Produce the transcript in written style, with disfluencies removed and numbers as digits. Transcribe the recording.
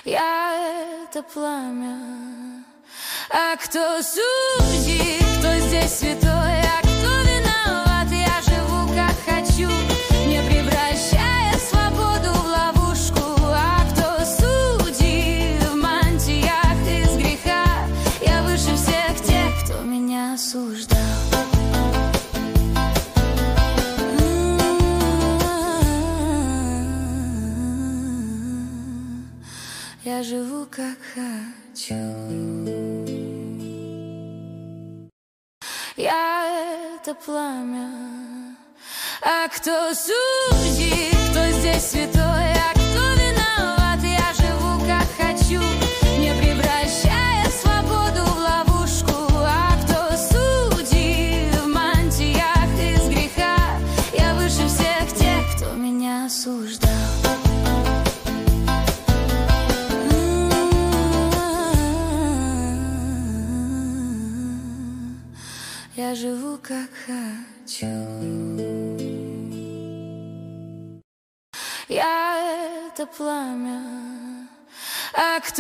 Я это пламя. А кто судит, кто здесь святой, а кто виноват? Я живу как хочу, не превращая свободу в ловушку. А кто судит в мантиях из греха? Я выше всех тех, кто меня осуждал. Я живу как хочу. Я это пламя. А кто судит, кто здесь святой, а кто виноват? Я живу как хочу, не превращая свободу в ловушку. А кто судит в мантиях из греха? Я выше всех тех, кто меня осуждал. Я живу как хочу. Я это пламя. А кто